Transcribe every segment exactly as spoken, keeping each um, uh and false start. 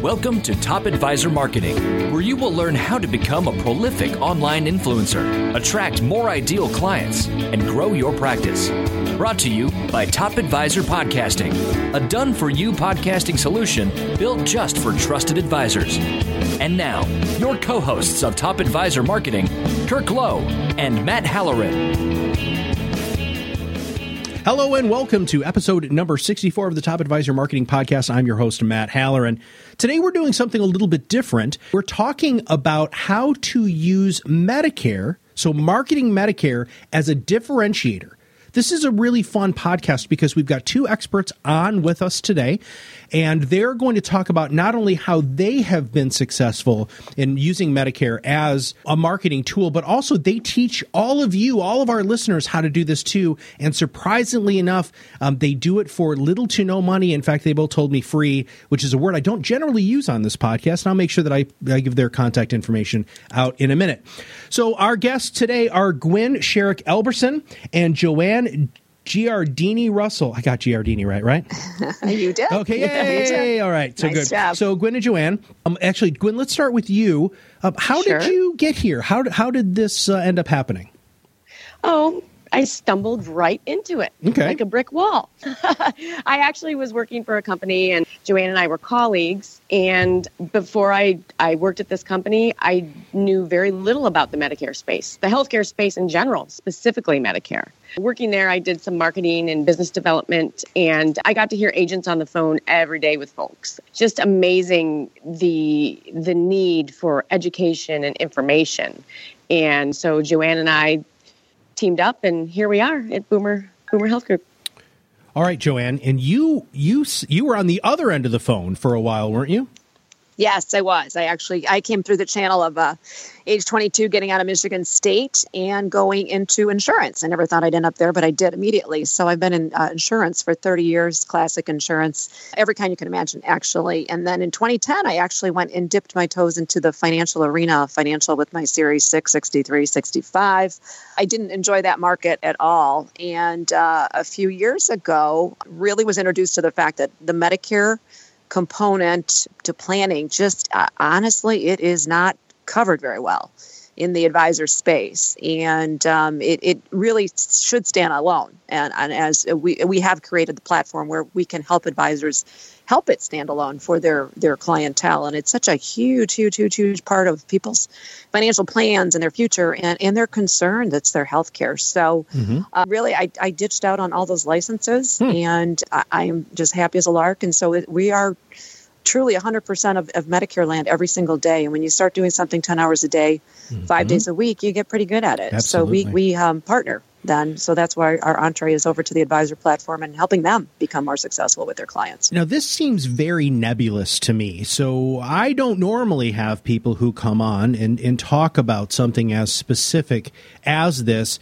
Welcome to Top Advisor Marketing, where you will learn how to become a prolific online influencer, attract more ideal clients, and grow your practice. Brought to you by Top Advisor Podcasting, a done-for-you podcasting solution built just for trusted advisors. And now, your co-hosts of Top Advisor Marketing, Kirk Lowe and Matt Halloran. Hello and welcome to episode number sixty-four of the Top Advisor Marketing Podcast. I'm your host, Matt Halloran. Today we're doing something a little bit different. We're talking about how to use Medicare, so marketing Medicare as a differentiator. This is a really fun podcast because we've got two experts on with us today, and they're going to talk about not only how they have been successful in using Medicare as a marketing tool, but also they teach all of you, all of our listeners, how to do this too. And surprisingly enough, um, they do it for little to no money. In fact, they both told me free, which is a word I don't generally use on this podcast. And I'll make sure that I, I give their contact information out in a minute. So our guests today are Gwen Sherrick Elberson and Joanne Giardini Russell. I got Giardini right, right? You did. Okay, yay! Yeah, yay. All right, so nice good. Job. So Gwen and Joanne, um, actually, Gwen, let's start with you. Uh, how Sure. did you get here? How, how did this uh, end up happening? Oh, I stumbled right into it, Okay. like a brick wall. I actually was working for a company, and Joanne and I were colleagues. And before I, I worked at this company, I knew very little about the Medicare space, the healthcare space in general, specifically Medicare. Working there, I did some marketing and business development, and I got to hear agents on the phone every day with folks. Just amazing the the need for education and information. And so Joanne and I teamed up, and here we are at Boomer Boomer Health Group. All right, Joanne, and you you you were on the other end of the phone for a while, weren't you? Yes, I was. I actually, I came through the channel of uh, age twenty-two, getting out of Michigan State and going into insurance. I never thought I'd end up there, but I did immediately. So I've been in uh, insurance for thirty years, classic insurance, every kind you can imagine, actually. And then in twenty ten, I actually went and dipped my toes into the financial arena, financial with my Series six, sixty-three, sixty-five. I didn't enjoy that market at all. And uh, a few years ago, really was introduced to the fact that the Medicare component to planning, just uh, honestly, it is not covered very well in the advisor space. And um, it, it really should stand alone. And, and as we we have created the platform where we can help advisors help it stand alone for their, their clientele. And it's such a huge, huge, huge, huge part of people's financial plans and their future and, and their concern that's their healthcare. So mm-hmm. uh, really, I, I ditched out on all those licenses hmm. and I, I am just happy as a lark. And so it, we are truly one hundred percent of, of Medicare land every single day. And when you start doing something ten hours a day, mm-hmm. five days a week, you get pretty good at it. Absolutely. So we, we um, partner then. So that's why our entree is over to the advisor platform and helping them become more successful with their clients. Now, this seems very nebulous to me. So I don't normally have people who come on and, and talk about something as specific as this.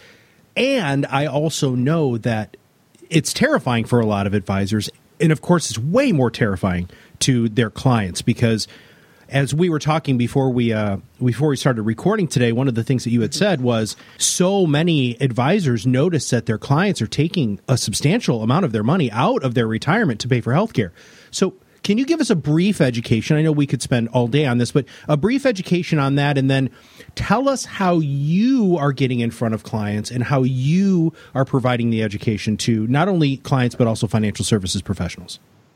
And I also know that it's terrifying for a lot of advisors. And of course, it's way more terrifying to their clients because as we were talking before we uh, before we started recording today, one of the things that you had said was so many advisors notice that their clients are taking a substantial amount of their money out of their retirement to pay for healthcare. So can you give us a brief education? I know we could spend all day on this, but a brief education on that, and then tell us how you are getting in front of clients and how you are providing the education to not only clients, but also financial services professionals.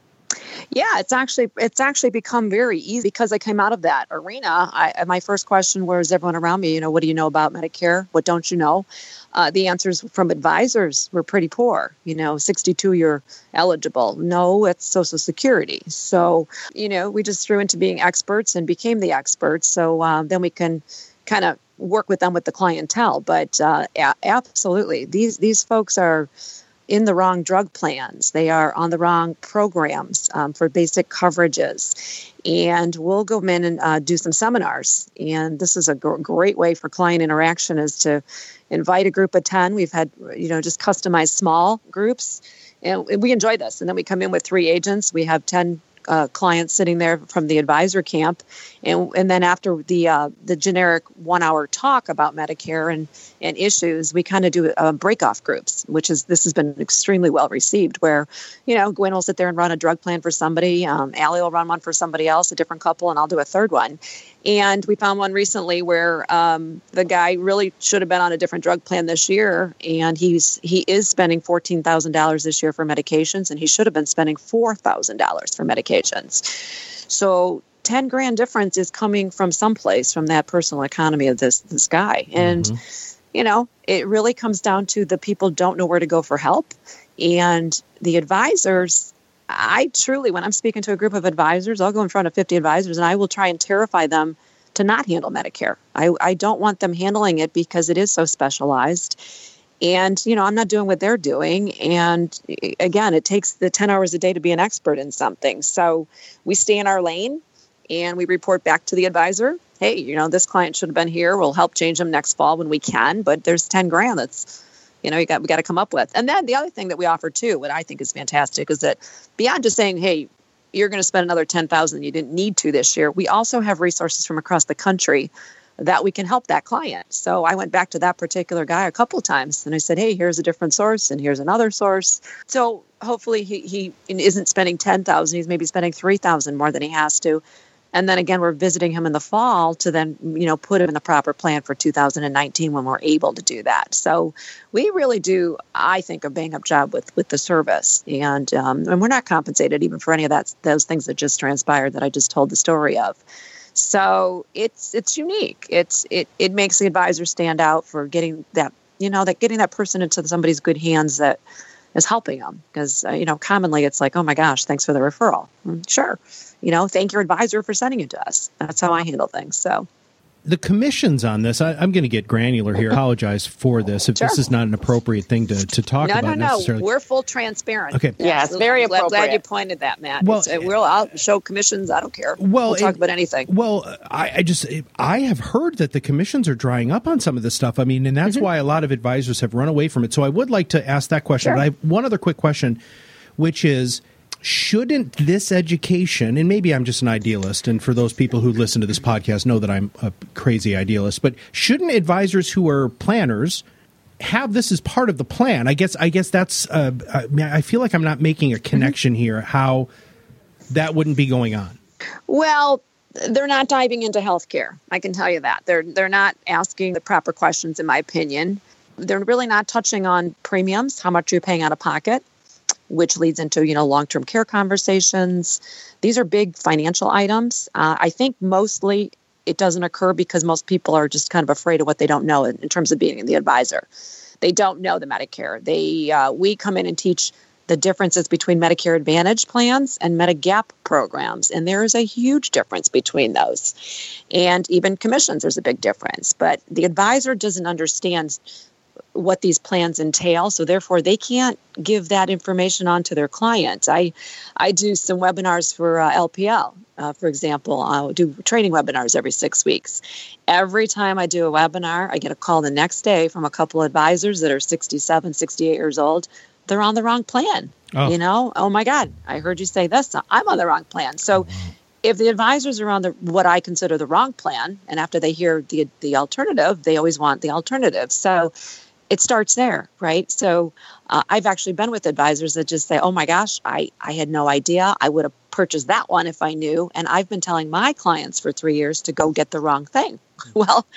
Yeah, it's actually it's actually become very easy because I came out of that arena. I, my first question was everyone around me, you know, what do you know about Medicare? What don't you know? Uh, the answers from advisors were pretty poor. You know, sixty-two, you're eligible. No, it's Social Security. So, you know, we just threw into being experts and became the experts. So um, then we can kind of work with them with the clientele. But uh, a- absolutely, these these folks are in the wrong drug plans. They are on the wrong programs um, for basic coverages. And we'll go in and uh, do some seminars. And this is a gr- great way for client interaction is to invite a group of ten. We've had, you know, just customized small groups. And we enjoy this. And then we come in with three agents. We have ten uh, clients sitting there from the advisor camp. And and then after the uh, the generic one-hour talk about Medicare and, and issues, we kind of do uh, break-off groups, which is, this has been extremely well received, where, you know, Gwen will sit there and run a drug plan for somebody, um, Allie will run one for somebody else, a different couple, and I'll do a third one. And we found one recently where um, the guy really should have been on a different drug plan this year, and he's he is spending fourteen thousand dollars this year for medications, and he should have been spending four thousand dollars for medications. So ten grand difference is coming from someplace, from that personal economy of this this guy. And, mm-hmm. you know, it really comes down to the people don't know where to go for help. And the advisors, I truly, when I'm speaking to a group of advisors, I'll go in front of fifty advisors and I will try and terrify them to not handle Medicare. I, I don't want them handling it because it is so specialized. And, you know, I'm not doing what they're doing. And again, it takes the ten hours a day to be an expert in something. So we stay in our lane and we report back to the advisor. Hey, you know, this client should have been here. We'll help change them next fall when we can. But there's ten grand that's, you know, you got we got to come up with. And then the other thing that we offer too, what I think is fantastic, is that beyond just saying, hey, you're going to spend another ten thousand dollars you didn't need to this year, we also have resources from across the country that we can help that client. So I went back to that particular guy a couple of times and I said, hey, here's a different source and here's another source. So hopefully he, he isn't spending ten thousand dollars, he's maybe spending three thousand dollars more than he has to. And then again, we're visiting him in the fall to then, you know, put him in the proper plan for two thousand nineteen when we're able to do that. So we really do, I think, a bang-up job with, with the service. And um, and we're not compensated even for any of that, those things that just transpired that I just told the story of. So it's it's unique. It's it it makes the advisor stand out for getting that, you know, that getting that person into somebody's good hands that is helping them. Because, uh, you know, commonly it's like, oh my gosh, thanks for the referral. Mm, sure. You know, thank your advisor for sending it to us. That's how I handle things. So the commissions on this, I, I'm going to get granular here. Apologize for this if Sure. this is not an appropriate thing to, to talk no, about no, no. necessarily. We're full transparent. Okay. Yeah, it's very I'm glad- appropriate. glad you pointed that, Matt. Well, It's- we'll I'll show commissions. I don't care. Well, we'll talk it- about anything. Well, I, I just I have heard that the commissions are drying up on some of this stuff. I mean, and that's mm-hmm. why a lot of advisors have run away from it. So I would like to ask that question. Sure. But I have one other quick question, which is, shouldn't this education, and maybe I'm just an idealist, and for those people who listen to this podcast know that I'm a crazy idealist, but shouldn't advisors who are planners have this as part of the plan? I guess I guess that's, uh, I feel like I'm not making a connection mm-hmm. here, how that wouldn't be going on. Well, they're not diving into healthcare. I can tell you that. They're they're not asking the proper questions, in my opinion. They're really not touching on premiums, how much you're paying out of pocket, which leads into, you know, long-term care conversations. These are big financial items. Uh, I think mostly it doesn't occur because most people are just kind of afraid of what they don't know in, in terms of being the advisor. They don't know the Medicare. They uh, we come in and teach the differences between Medicare Advantage plans and Medigap programs, and there is a huge difference between those. And even commissions, there's a big difference. But the advisor doesn't understand what these plans entail, so therefore they can't give that information on to their clients. I I do some webinars for uh, L P L, uh, for example. I do training webinars every six weeks. Every time I do a webinar, I get a call the next day from a couple of advisors that are sixty-seven, sixty-eight years old. They're on the wrong plan. Oh. You know, oh my God, I heard you say this. I'm on the wrong plan. So if the advisors are on the what I consider the wrong plan, and after they hear the the alternative, they always want the alternative. So it starts there, right? So uh, I've actually been with advisors that just say, oh my gosh, I, I had no idea. I would have purchased that one if I knew. And I've been telling my clients for three years to go get the wrong thing. Well,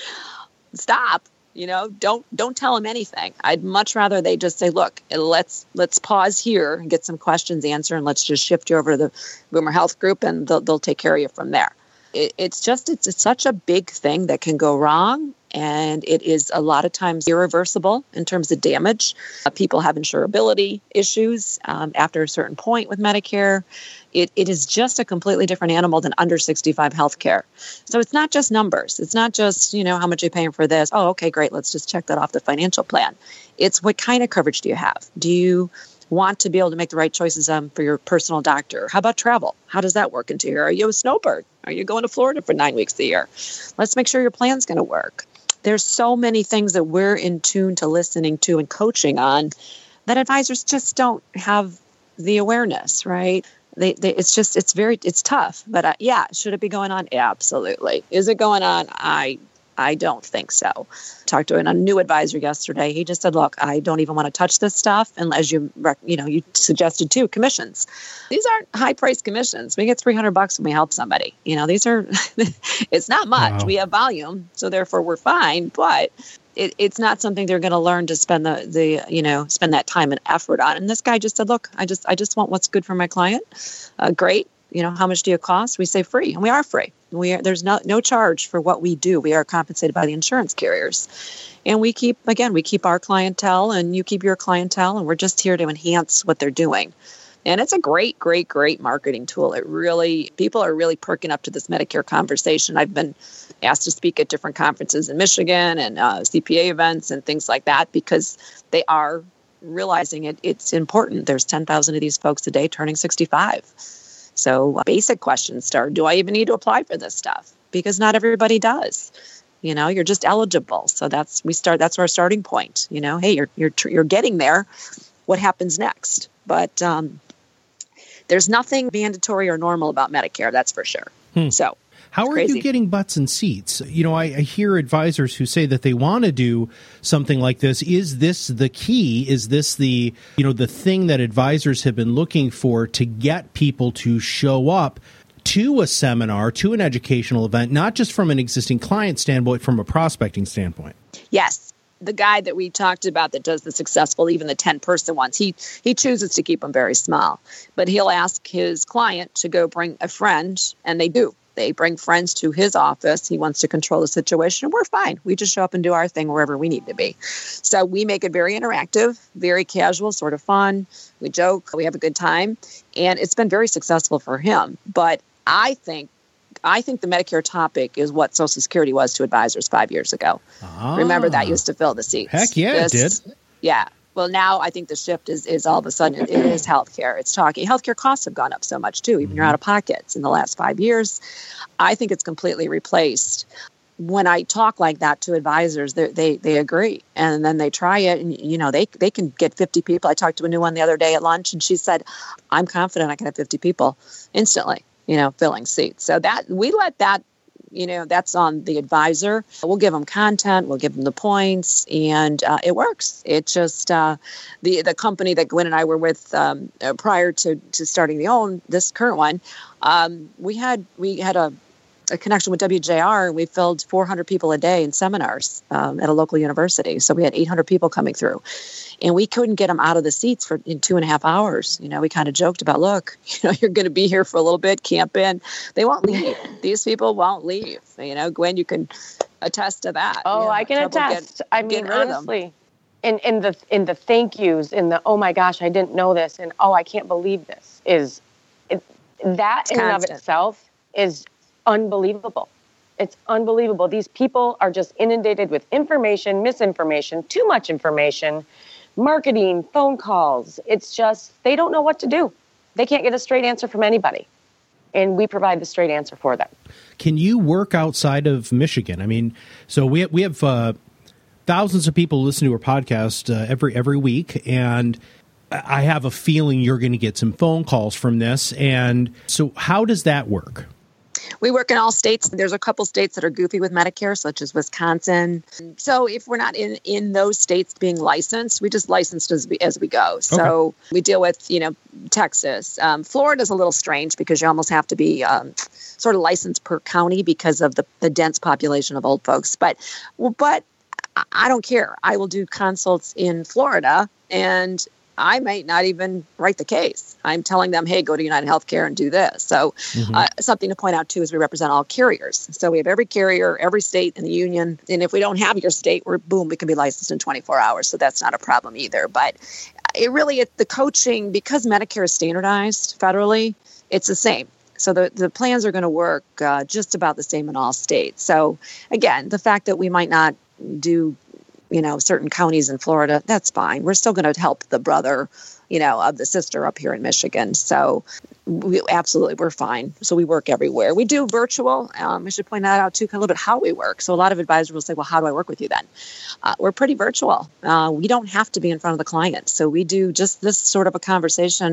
stop. You know, don't don't tell them anything. I'd much rather they just say, look, let's let's pause here and get some questions answered, and let's just shift you over to the Boomer Health Group, and they'll, they'll take care of you from there. It, it's just, it's, it's such a big thing that can go wrong. And it is a lot of times irreversible in terms of damage. Uh, people have insurability issues um, after a certain point with Medicare. It, it is just a completely different animal than under sixty-five healthcare. So it's not just numbers. It's not just, you know, how much you're paying for this. Oh, okay, great. Let's just check that off the financial plan. It's what kind of coverage do you have? Do you want to be able to make the right choices um, for your personal doctor? How about travel? How does that work into here? Are you a snowbird? Are you going to Florida for nine weeks a year? Let's make sure your plan's going to work. There's so many things that we're in tune to listening to and coaching on that advisors just don't have the awareness, right? They, they, it's just, it's very, it's tough. But uh, yeah, should it be going on? Absolutely. Is it going on? I, I don't think so. Talked to a new advisor yesterday. He just said, "Look, I don't even want to touch this stuff." And as you, you know, you suggested too, commissions. These aren't high-priced commissions. We get three hundred bucks when we help somebody. You know, these are. It's not much. Wow. We have volume, so therefore we're fine. But it, it's not something they're going to learn to spend the, the, you know, spend that time and effort on. And this guy just said, "Look, I just, I just want what's good for my client." Uh, great. You know, how much do you cost? We say free, and we are free. We are, there's no no charge for what we do. We are compensated by the insurance carriers, and we keep again we keep our clientele, and you keep your clientele, and we're just here to enhance what they're doing. And it's a great, great, great marketing tool. It really people are really perking up to this Medicare conversation. I've been asked to speak at different conferences in Michigan and uh, C P A events and things like that because they are realizing it. It's important. There's ten thousand of these folks a day turning sixty-five. So basic questions start, do I even need to apply for this stuff? Because not everybody does. You know, you're just eligible. So that's we start. That's our starting point. You know, hey, you're you're you're getting there. What happens next? But um, there's nothing mandatory or normal about Medicare. That's for sure. Hmm. So how are crazy. you getting butts in seats? You know, I, I hear advisors who say that they want to do something like this. Is this the key? Is this the, you know, the thing that advisors have been looking for to get people to show up to a seminar, to an educational event, not just from an existing client standpoint, from a prospecting standpoint? Yes. The guy that we talked about that does the successful, even the ten-person ones, he he chooses to keep them very small. But he'll ask his client to go bring a friend, and they do. They bring friends to his office. He wants to control the situation, and we're fine. We just show up and do our thing wherever we need to be. So we make it very interactive, very casual, sort of fun. We joke. We have a good time. And it's been very successful for him. But I think I think the Medicare topic is what Social Security was to advisors five years ago. Ah, remember, that used to fill the seats. Heck yeah, this, it did. Yeah. Well, now I think the shift is, is all of a sudden it is healthcare. It's talking. Healthcare costs have gone up so much, too, even mm-hmm. your out-of-pockets in the last five years. I think it's completely replaced. When I talk like that to advisors, they they agree. And then they try it, and, you know, they, they can get fifty people. I talked to a new one the other day at lunch, and she said, I'm confident I can have fifty people instantly, you know, filling seats. So that we let that, you know, that's on the advisor. We'll give them content, we'll give them the points, and uh, it works. It just, uh, the the company that Gwen and I were with um, uh, prior to, to starting the own, this current one, um, we had we had a, a connection with W J R, and we filled four hundred people a day in seminars um, at a local university. So we had eight hundred people coming through. And we couldn't get them out of the seats for in two and a half hours. You know, we kind of joked about, look, you know, you're going to be here for a little bit, camp in. They won't leave. These people won't leave. You know, Gwen, you can attest to that. Oh, you know, I can attest. Get, I mean, honestly, in, in the in the thank yous, in the, oh my gosh, I didn't know this, and oh, I can't believe this, is it, that it's in constant. And of itself is unbelievable. It's unbelievable. These people are just inundated with information, misinformation, too much information, marketing, phone calls. It's just, they don't know what to do. They can't get a straight answer from anybody. And we provide the straight answer for them. Can you work outside of Michigan? I mean, so we we have uh, thousands of people listen to our podcast uh, every every week, and I have a feeling you're going to get some phone calls from this. And so how does that work? We work in all states. There's a couple states that are goofy with Medicare, such as Wisconsin. So if we're not in, in those states being licensed, we just licensed as we, as we go. So okay. we deal with, you know, Texas. Um, Florida's a little strange because you almost have to be um, sort of licensed per county because of the, the dense population of old folks. But, but I don't care. I will do consults in Florida, and I might not even write the case. I'm telling them, hey, go to United Healthcare and do this. So mm-hmm. uh, something to point out, too, is we represent all carriers. So we have every carrier, every state in the union. And if we don't have your state, we're boom, we can be licensed in twenty-four hours. So that's not a problem either. But it really, it, the coaching, because Medicare is standardized federally, it's the same. So the, the plans are going to work uh, just about the same in all states. So again, the fact that we might not do you know, certain counties in Florida, that's fine. We're still going to help the brother, you know, of the sister up here in Michigan. So we absolutely, we're fine. So we work everywhere. We do virtual. Um, I should point that out too, kind of a little bit how we work. So a lot of advisors will say, well, how do I work with you then? Uh, we're pretty virtual. Uh, we don't have to be in front of the client. So we do just this sort of a conversation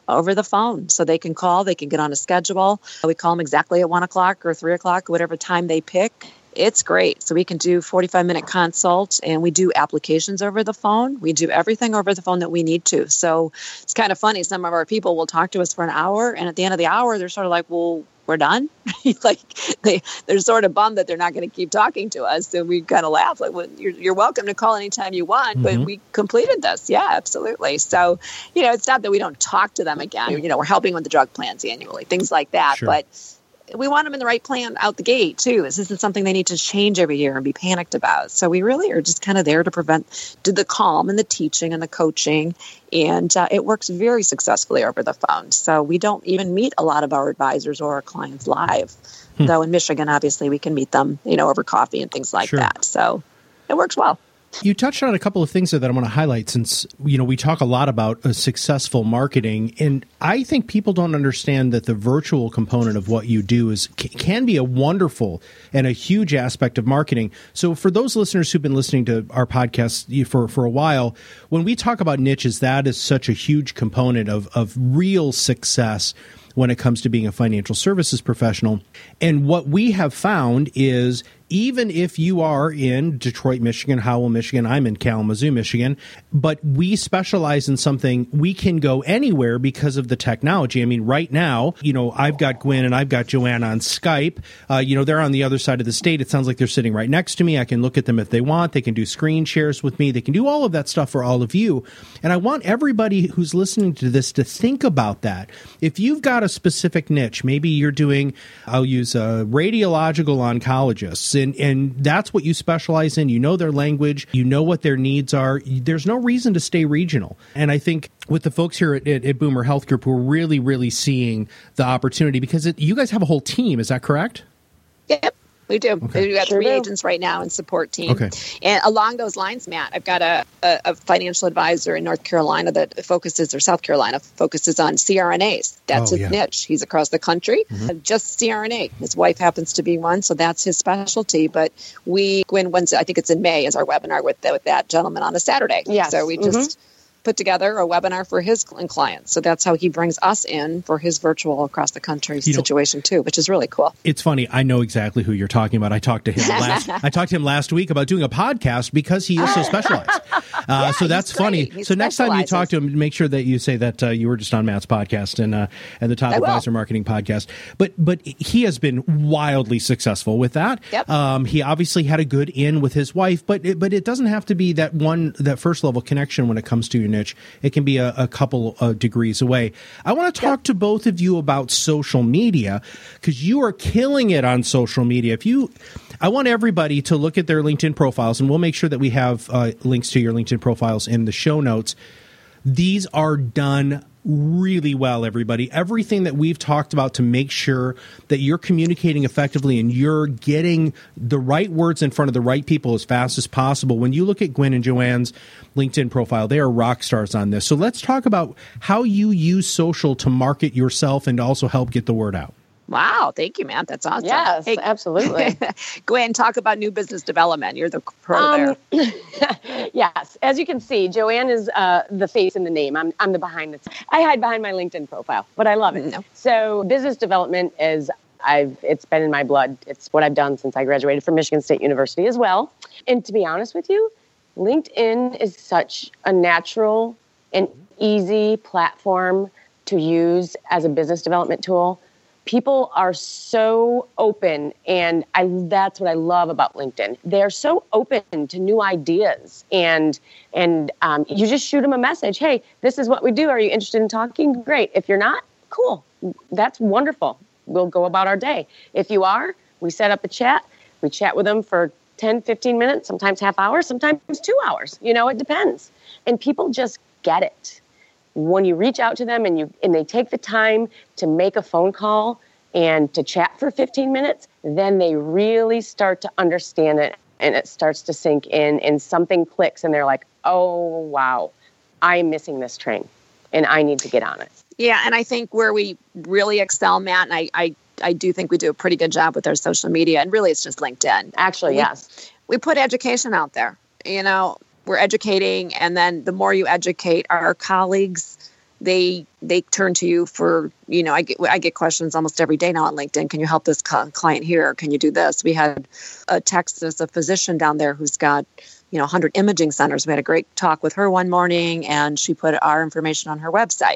over the phone. So they can call, they can get on a schedule. We call them exactly at one o'clock or three o'clock, whatever time they pick. It's great. So we can do forty-five minute consults, and we do applications over the phone. We do everything over the phone that we need to. So it's kind of funny. Some of our people will talk to us for an hour, and at the end of the hour, they're sort of like, well, we're done. like they, they're sort of bummed that they're not going to keep talking to us. And we kind of laugh like, well, you're, you're welcome to call anytime you want, mm-hmm. but we completed this. Yeah, absolutely. So, you know, it's not that we don't talk to them again. You know, we're helping with the drug plans annually, things like that. Sure. But we want them in the right plan out the gate, too. This isn't something they need to change every year and be panicked about. So we really are just kind of there to prevent do the calm and the teaching and the coaching. And uh, it works very successfully over the phone. So we don't even meet a lot of our advisors or our clients live. Hmm. Though in Michigan, obviously, we can meet them, you know, over coffee and things like Sure. that. So it works well. You touched on a couple of things there that I want to highlight since, you know, we talk a lot about a successful marketing. And I think people don't understand that the virtual component of what you do is can be a wonderful and a huge aspect of marketing. So for those listeners who've been listening to our podcast for, for a while, when we talk about niches, that is such a huge component of, of real success when it comes to being a financial services professional. And what we have found is even if you are in Detroit, Michigan, Howell, Michigan, I'm in Kalamazoo, Michigan, but we specialize in something, we can go anywhere because of the technology. I mean, right now, you know, I've got Gwen and I've got Joanne on Skype. Uh, you know, they're on the other side of the state. It sounds like they're sitting right next to me. I can look at them if they want. They can do screen shares with me. They can do all of that stuff for all of you. And I want everybody who's listening to this to think about that. If you've got a specific niche, maybe you're doing, I'll use uh, radiological oncologists, And, and that's what you specialize in. You know their language. You know what their needs are. There's no reason to stay regional. And I think with the folks here at, at, at Boomer Health Group, we're really, really seeing the opportunity because it, you guys have a whole team. Is that correct? Yep. We do. Okay. We've got Sure three do. agents right now and support team. Okay. And along those lines, Matt, I've got a, a, a financial advisor in North Carolina that focuses, or South Carolina, focuses on C R N As. That's Oh, his yeah. niche. He's across the country, uh, just C R N A. His wife happens to be one, so that's his specialty. But we, Gwen, Wednesday, I think it's in May, is our webinar with, with that gentleman on a Saturday. Yes. So we just put together a webinar for his cl- clients. So that's how he brings us in for his virtual across the country You know- situation too, which is really cool. It's funny. I know exactly who you're talking about. I talked to him last. I talked to him last week about doing a podcast because he is so specialized. Uh, Yeah, so that's he's funny. great. He so next time you specializes. talk to him, make sure that you say that uh, you were just on Matt's podcast and uh, and the Top I will. Advisor Marketing Podcast. But but he has been wildly successful with that. Yep. Um, he obviously had a good in with his wife, but it, but it doesn't have to be that one that first level connection when it comes to your niche. It can be a, a couple uh, degrees away. I want to talk Yep. to both of you about social media because you are killing it on social media. If you, I want everybody to look at their LinkedIn profiles, and we'll make sure that we have uh, links to your LinkedIn profiles in the show notes. These are done really well, everybody. Everything that we've talked about to make sure that you're communicating effectively and you're getting the right words in front of the right people as fast as possible. When you look at Gwen and Joanne's LinkedIn profile, they are rock stars on this. So let's talk about how you use social to market yourself and also help get the word out. Wow. Thank you, Matt. That's awesome. Yes, Hey, absolutely. Gwen, talk about new business development. You're the pro Um, there. Yes, as you can see, Joanne is uh, the face and the name. I'm I'm the behind the. I hide behind my LinkedIn profile, but I love it. No. So business development is I've it's been in my blood. It's what I've done since I graduated from Michigan State University as well. And to be honest with you, LinkedIn is such a natural and easy platform to use as a business development tool. People are so open, and I that's what I love about LinkedIn. They're so open to new ideas, and and um, you just shoot them a message. Hey, this is what we do. Are you interested in talking? Great. If you're not, cool. That's wonderful. We'll go about our day. If you are, we set up a chat. We chat with them for ten, fifteen minutes, sometimes half hours, sometimes two hours. You know, it depends. And people just get it. When you reach out to them and you and they take the time to make a phone call and to chat for fifteen minutes, then they really start to understand it and it starts to sink in and something clicks and they're like, oh, wow, I'm missing this train and I need to get on it. Yeah. And I think where we really excel, Matt, and I, I, I do think we do a pretty good job with our social media, and really it's just LinkedIn. Actually, We- yes. We put education out there. You know, we're educating, and then the more you educate our colleagues, they they turn to you for, you know, I get I get questions almost every day now on LinkedIn. Can you help this client here? Can you do this? We had a text, there's a physician down there who's got, you know, one hundred imaging centers. We had a great talk with her one morning, and she put our information on her website.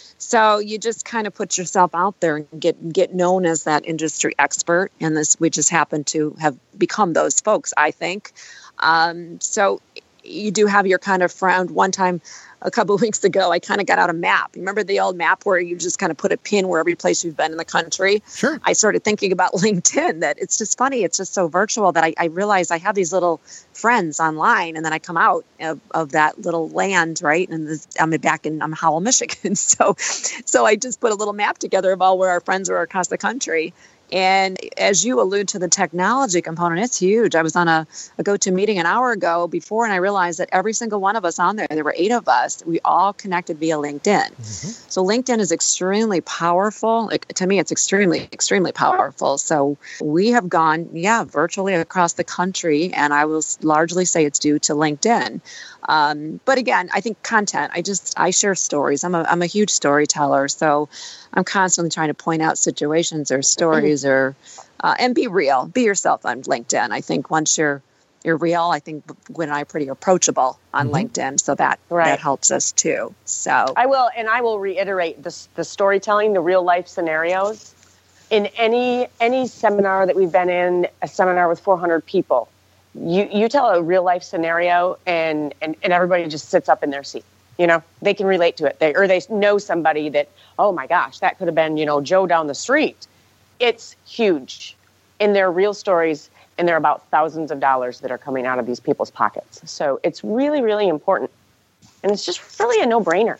So you just kind of put yourself out there and get get known as that industry expert. And this, we just happen to have become those folks, I think. Um, so you do have your kind of friend. One time, a couple of weeks ago, I kind of got out a map. Remember the old map where you just kind of put a pin where every place you've been in the country? Sure. I started thinking about LinkedIn, that it's just funny. It's just so virtual that I, I realize I have these little friends online, and then I come out of, of that little land, right? And this, I'm back in I'm Howell, Michigan. So, so I just put a little map together of all where our friends are across the country. And as you allude to the technology component, it's huge. I was on a, a GoToMeeting an hour ago before, and I realized that every single one of us on there, there were eight of us, we all connected via LinkedIn. Mm-hmm. So LinkedIn is extremely powerful. Like, to me, it's extremely, extremely powerful. So we have gone, yeah, virtually across the country, and I will largely say it's due to LinkedIn. Um, but again, I think content, I just, I share stories. I'm a, I'm a huge storyteller. So I'm constantly trying to point out situations or stories or, uh, and be real, be yourself on LinkedIn. I think once you're, you're real, I think Gwen and I are pretty approachable on mm-hmm. LinkedIn. So that, right. that helps us too. So I will, and I will reiterate this, the storytelling, the real life scenarios in any, any seminar that we've been in, a seminar with four hundred people. You you tell a real life scenario and, and, and everybody just sits up in their seat. You know, they can relate to it. They or they know somebody that, oh my gosh, that could have been, you know, Joe down the street. It's huge. And they're real stories, and they're about thousands of dollars that are coming out of these people's pockets. So it's really, really important. And it's just really a no-brainer.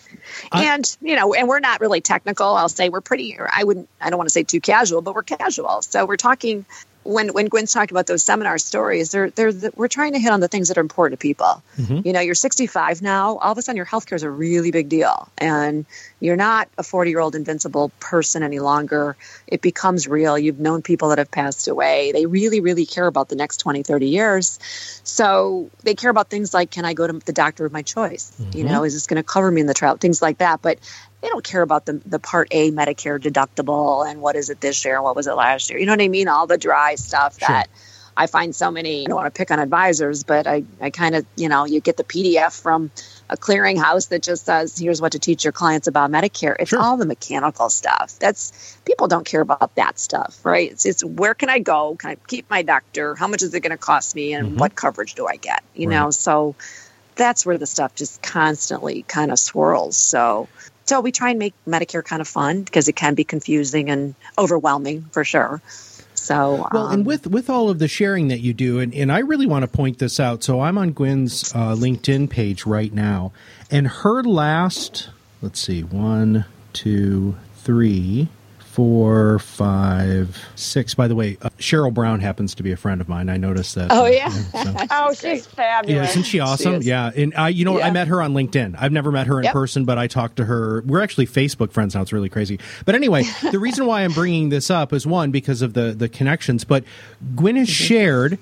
And, you know, and we're not really technical. I'll say we're pretty, I wouldn't, I don't want to say too casual, but we're casual. So we're talking, when when Gwen's talking about those seminar stories, they're, they're, we're trying to hit on the things that are important to people. Mm-hmm. You know, you're sixty-five now, all of a sudden your healthcare is a really big deal. And you're not a forty-year-old invincible person any longer. It becomes real. You've known people that have passed away. They really, really care about the next twenty, thirty years. So they care about things like, can I go to the doctor of my choice? Mm-hmm. You know, is this going to cover me in the trial? Things like that. But they don't care about the the Part A Medicare deductible and what is it this year and what was it last year. You know what I mean? All the dry stuff sure. that I find so many, I don't want to pick on advisors, but I, I kind of, you know, you get the P D F from a clearinghouse that just says, here's what to teach your clients about Medicare. It's sure. all the mechanical stuff. That's, people don't care about that stuff, right? It's, it's where can I go? Can I keep my doctor? How much is it going to cost me? And mm-hmm. what coverage do I get? You right. know, so that's where the stuff just constantly kind of swirls. So So we try and make Medicare kind of fun because it can be confusing and overwhelming for sure. So, well, um, and with, with all of the sharing that you do, and, and I really want to point this out. So I'm on Gwen's uh, LinkedIn page right now, and her last, let's see, one, two, three, four, five, six. By the way, uh, Cheryl Brown happens to be a friend of mine. I noticed that. Oh, yeah. Uh, so. Oh, she's fabulous. Yeah, isn't she awesome? She yeah. And I, you know, yeah. I met her on LinkedIn. I've never met her in yep. person, but I talked to her. We're actually Facebook friends now. It's really crazy. But anyway, the reason why I'm bringing this up is one, because of the, the connections. But Gwen has mm-hmm. shared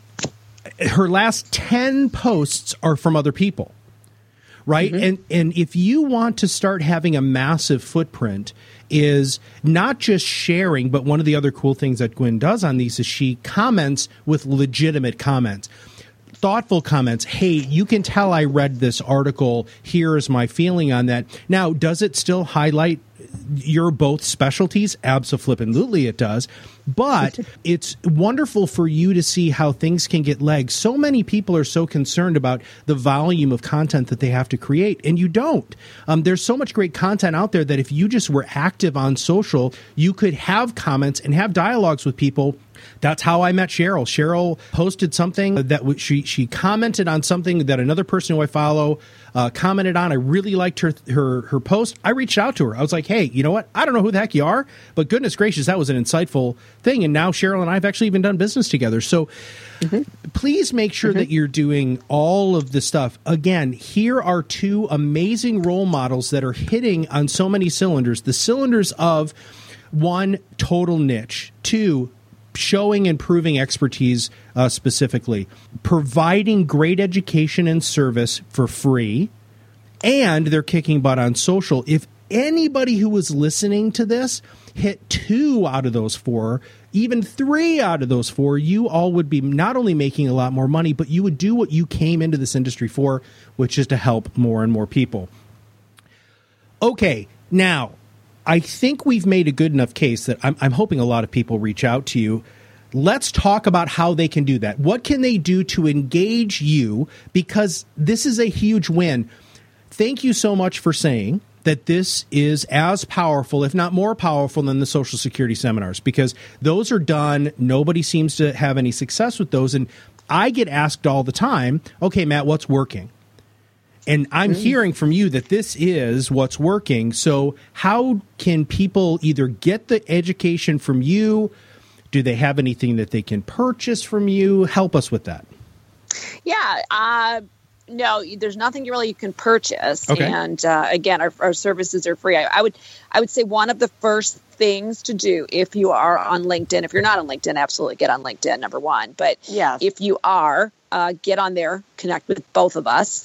her last ten posts are from other people. Right. Mm-hmm. And and if you want to start having a massive footprint, is not just sharing, but one of the other cool things that Gwen does on these is she comments with legitimate comments, thoughtful comments. Hey, you can tell I read this article. Here is my feeling on that. Now, does it still highlight your both specialties? Abso-flippantly it does. But it's wonderful for you to see how things can get legs. So many people are so concerned about the volume of content that they have to create, and you don't. Um, there's so much great content out there that if you just were active on social, you could have comments and have dialogues with people. That's how I met Cheryl. Cheryl posted something that w- she she commented on something that another person who I follow uh, commented on. I really liked her her her post. I reached out to her. I was like, hey, you know what? I don't know who the heck you are, but goodness gracious, that was an insightful thing. And now Cheryl and I have actually even done business together. So mm-hmm. please make sure mm-hmm. that you're doing all of the stuff. Again, here are two amazing role models that are hitting on so many cylinders. The cylinders of, one, total niche. Two, showing and proving expertise uh, specifically, providing great education and service for free, and they're kicking butt on social. If anybody who was listening to this hit two out of those four, even three out of those four, you all would be not only making a lot more money, but you would do what you came into this industry for, which is to help more and more people. Okay, now, I think we've made a good enough case that I'm, I'm hoping a lot of people reach out to you. Let's talk about how they can do that. What can they do to engage you? Because this is a huge win. Thank you so much for saying that this is as powerful, if not more powerful, than the Social Security seminars, because those are done. Nobody seems to have any success with those. And I get asked all the time, okay, Matt, what's working? And I'm mm. hearing from you that this is what's working. So how can people either get the education from you? Do they have anything that they can purchase from you? Help us with that. Yeah, uh no, there's nothing really you can purchase. Okay. And uh, again, our, our services are free. I, I would I would say one of the first things to do if you are on LinkedIn, if you're not on LinkedIn, absolutely get on LinkedIn, number one. But yes. if you are, uh, get on there, connect with both of us.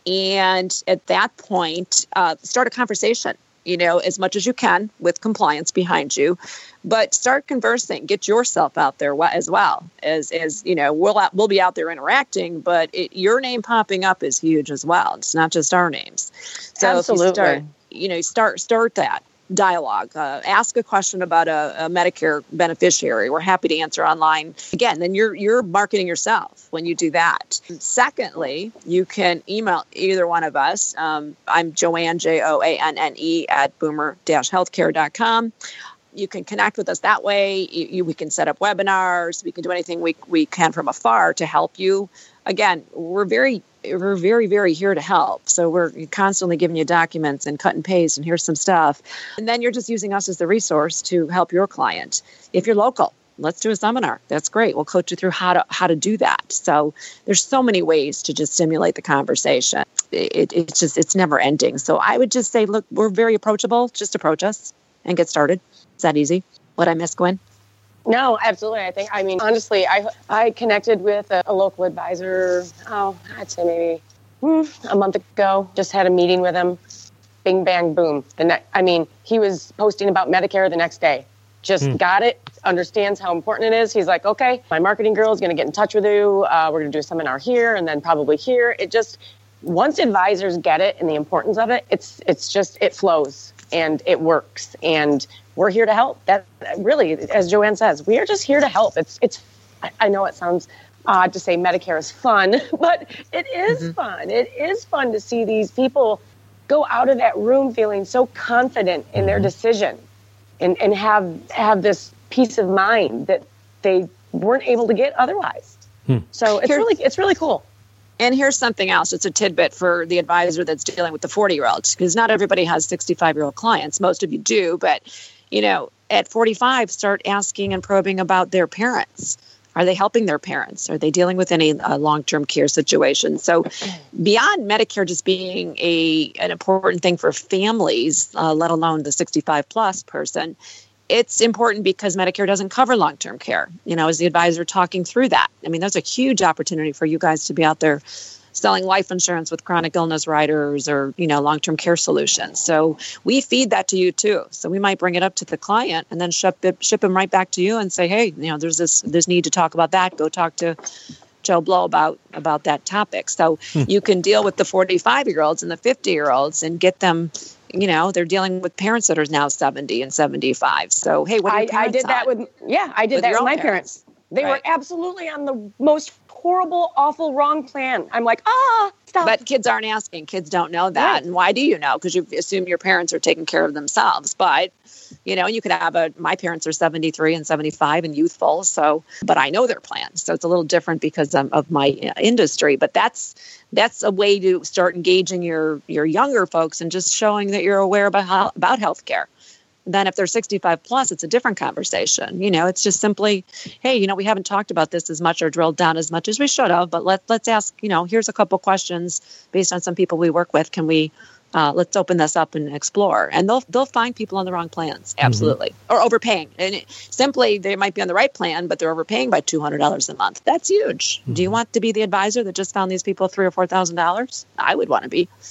And at that point, uh, start a conversation, you know, as much as you can with compliance behind you. But start conversing, get yourself out there as well as, as you know, we'll we'll be out there interacting, but it, your name popping up is huge as well. It's not just our names. So Absolutely. If you start, you know, start start that dialogue. Uh, ask a question about a, a Medicare beneficiary. We're happy to answer online. Again, then you're you're marketing yourself when you do that. Secondly, you can email either one of us. Um, I'm Joanne, J O A N N E, at boomer dash healthcare dot com. You can connect with us that way. You, you, we can set up webinars. We can do anything we we can from afar to help you. Again, we're very we're very very here to help. So we're constantly giving you documents and cut and paste, and here's some stuff. And then you're just using us as the resource to help your client. If you're local, let's do a seminar. That's great. We'll coach you through how to how to do that. So there's so many ways to just stimulate the conversation. It, it's just it's never ending. So I would just say, look, we're very approachable. Just approach us and get started. Is that easy? What I miss, Gwen? No, absolutely. I think, I mean, honestly, I I connected with a, a local advisor, oh, I'd say maybe hmm, a month ago, just had a meeting with him. Bing, bang, boom. The ne- I mean, he was posting about Medicare the next day. Just mm. got it, understands how important it is. He's like, okay, my marketing girl is going to get in touch with you. Uh, we're going to do a seminar here and then probably here. It just, once advisors get it and the importance of it, it's it's just, it flows and it works. And we're here to help. That really, as Joanne says, we are just here to help. It's, it's. I know it sounds odd to say Medicare is fun, but it is mm-hmm. fun. It is fun to see these people go out of that room feeling so confident in their decision and, and have have this peace of mind that they weren't able to get otherwise. Hmm. So it's really it's really cool. And here's something else. It's a tidbit for the advisor that's dealing with the forty-year-olds, because not everybody has sixty-five-year-old clients. Most of you do, but you know, at forty-five, start asking and probing about their parents. Are they helping their parents? Are they dealing with any uh, long-term care situations? So beyond Medicare just being a an important thing for families, uh, let alone the sixty-five plus person, it's important because Medicare doesn't cover long-term care. You know, as the advisor talking through that. I mean, that's a huge opportunity for you guys to be out there selling life insurance with chronic illness riders or, you know, long-term care solutions. So we feed that to you too. So we might bring it up to the client and then ship it, ship them right back to you and say, hey, you know, there's this this need to talk about that. Go talk to Joe Blow about, about that topic. So hmm. you can deal with the forty-five-year-olds and the fifty-year-olds and get them, you know, they're dealing with parents that are now seventy and seventy-five. So, hey, what are your I, I did on? that with, yeah, I did with that with my parents. parents. They right. were absolutely on the most horrible, awful, wrong plan. I'm like, ah, stop. But kids aren't asking. Kids don't know that. Right. And why do you know? Because you assume your parents are taking care of themselves. But, you know, you could have a, my parents are seventy-three and seventy-five and youthful. So, but I know their plans. So it's a little different because of, of my industry. But that's, that's a way to start engaging your, your younger folks and just showing that you're aware about how, about healthcare. Then if they're sixty-five plus, it's a different conversation. You know, it's just simply, hey, you know, we haven't talked about this as much or drilled down as much as we should have, but let, let's ask, you know, here's a couple questions based on some people we work with. Can we, uh, let's open this up and explore. And they'll they'll find people on the wrong plans. Absolutely. Mm-hmm. Or overpaying. And it, simply, they might be on the right plan, but they're overpaying by two hundred dollars a month. That's huge. Mm-hmm. Do you want to be the advisor that just found these people three or four thousand dollars? I would want to be.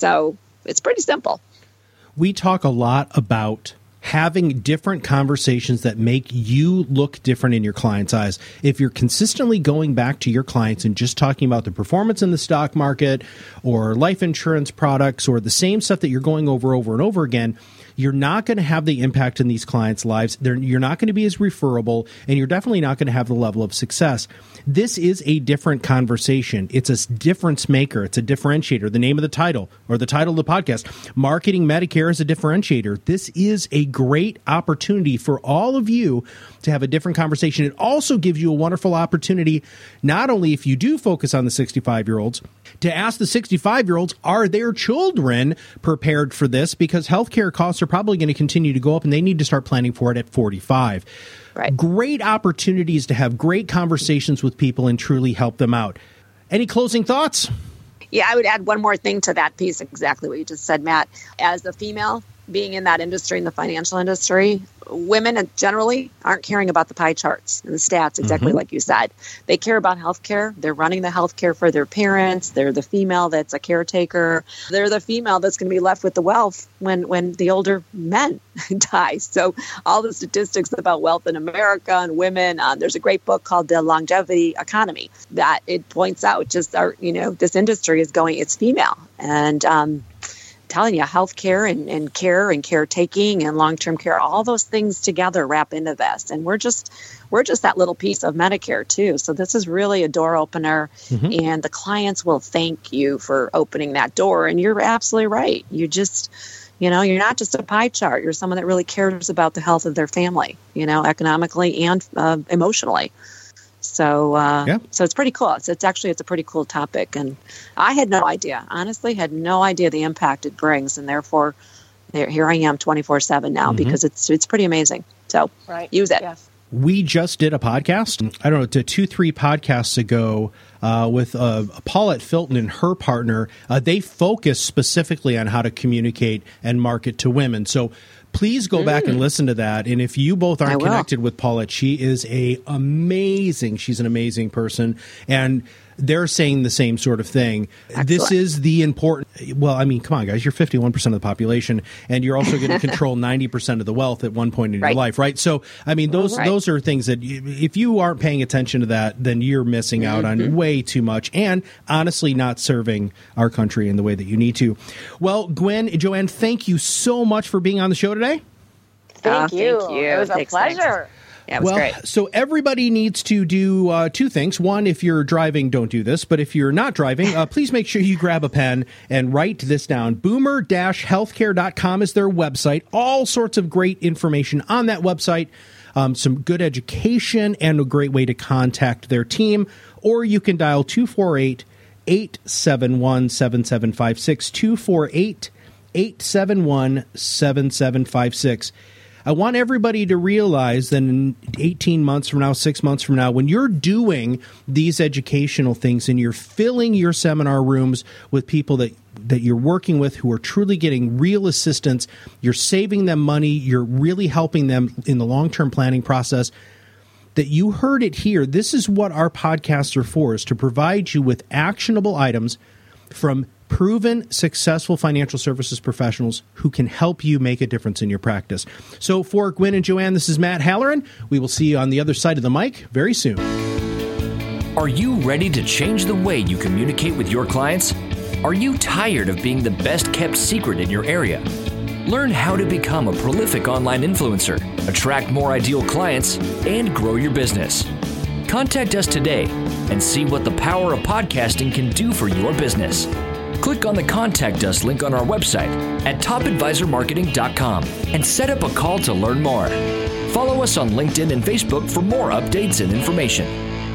So it's pretty simple. We talk a lot about having different conversations that make you look different in your client's eyes. If you're consistently going back to your clients and just talking about the performance in the stock market or life insurance products or the same stuff that you're going over over and over again, you're not going to have the impact in these clients' lives. They're, you're not going to be as referable, and you're definitely not going to have the level of success. This is a different conversation. It's a difference maker. It's a differentiator. The name of the title, or the title of the podcast, Marketing Medicare is a Differentiator. This is a great opportunity for all of you to have a different conversation. It also gives you a wonderful opportunity, not only if you do focus on the sixty-five-year-olds, to ask the sixty-five-year-olds, are their children prepared for this? Because healthcare costs are probably going to continue to go up, and they need to start planning for it at forty-five. Right. Great opportunities to have great conversations with people and truly help them out. Any closing thoughts? Yeah, I would add one more thing to that piece, exactly what you just said, Matt. As a female, being in that industry, in the financial industry, women generally aren't caring about the pie charts and the stats, exactly mm-hmm. like you said. They care about healthcare. They're running the healthcare for their parents. They're the female that's a caretaker. They're the female that's going to be left with the wealth when, when the older men die. So all the statistics about wealth in America and women, um, there's a great book called The Longevity Economy that it points out just our, you know, this industry is going, it's female. And, um, telling you, healthcare and, and care and caretaking and long-term care, all those things together wrap into this. And we're just we're just that little piece of Medicare too. So this is really a door opener, mm-hmm. and the clients will thank you for opening that door. And you're absolutely right. You just, you know, you're not just a pie chart. You're someone that really cares about the health of their family, you know, economically and uh, emotionally. So, uh, yeah. so it's pretty cool. It's, it's actually, it's a pretty cool topic. And I had no idea, honestly, had no idea the impact it brings. And therefore, there, here I am twenty-four seven now, mm-hmm. because it's, it's pretty amazing. So right. use it. Yes. We just did a podcast, I don't know, to two, three podcasts ago uh, with uh, Paulette Filton and her partner. Uh, they focus specifically on how to communicate and market to women. So please go mm. back and listen to that. And if you both aren't connected with Paulette, she is a amazing, she's an amazing person. And they're saying the same sort of thing. Excellent. This is the important, well, I mean, come on, guys, you're fifty-one percent of the population, and you're also going to control ninety percent of the wealth at one point in right. your life, right? So, I mean, those right. those are things that you, if you aren't paying attention to that, then you're missing out mm-hmm. on way too much, and honestly not serving our country in the way that you need to. Well, Gwen, Joanne, thank you so much for being on the show today. Thank, oh, you. thank you. It was a thanks, pleasure. Thanks. Yeah, it was well, great. So everybody needs to do uh, two things. One, if you're driving, don't do this. But if you're not driving, uh, please make sure you grab a pen and write this down. boomer dash healthcare dot com is their website. All sorts of great information on that website. Um, some good education and a great way to contact their team. Or you can dial two four eight, eight seven one, seven seven five six, two four eight, eight seven one, seven seven five six. I want everybody to realize that in eighteen months from now, six months from now, when you're doing these educational things and you're filling your seminar rooms with people that, that you're working with who are truly getting real assistance, you're saving them money, you're really helping them in the long-term planning process, that you heard it here. This is what our podcasts are for, is to provide you with actionable items from proven, successful financial services professionals who can help you make a difference in your practice. So for Gwen and Joanne, this is Matt Halloran. We will see you on the other side of the mic very soon. Are you ready to change the way you communicate with your clients? Are you tired of being the best kept secret in your area? Learn how to become a prolific online influencer, attract more ideal clients, and grow your business. Contact us today and see what the power of podcasting can do for your business. Click on the Contact Us link on our website at top advisor marketing dot com and set up a call to learn more. Follow us on LinkedIn and Facebook for more updates and information.